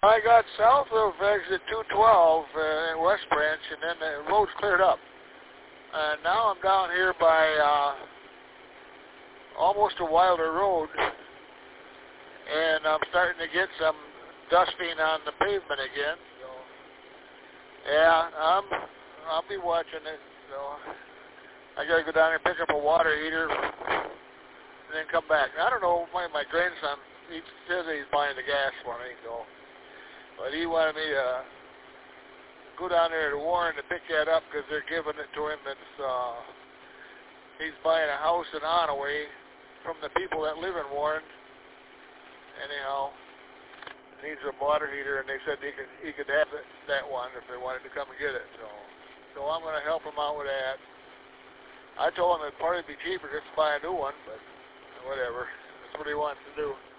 I got south of exit 212 in West Branch, and then the road's cleared up. And now I'm down here by almost a Wilder Road, and I'm starting to get some dusting on the pavement again. So, yeah, I'll be watching it. So I gotta go down there and pick up a water heater, and then come back. I don't know. My grandson, he says he's buying the gas for me, so. But he wanted me to go down there to Warren to pick that up because they're giving it to him. He's buying a house in Onaway from the people that live in Warren. Anyhow, needs a water heater, and they said he could have that one if they wanted to come and get it. So I'm going to help him out with that. I told him it'd probably be cheaper just to buy a new one, but whatever. That's what he wants to do.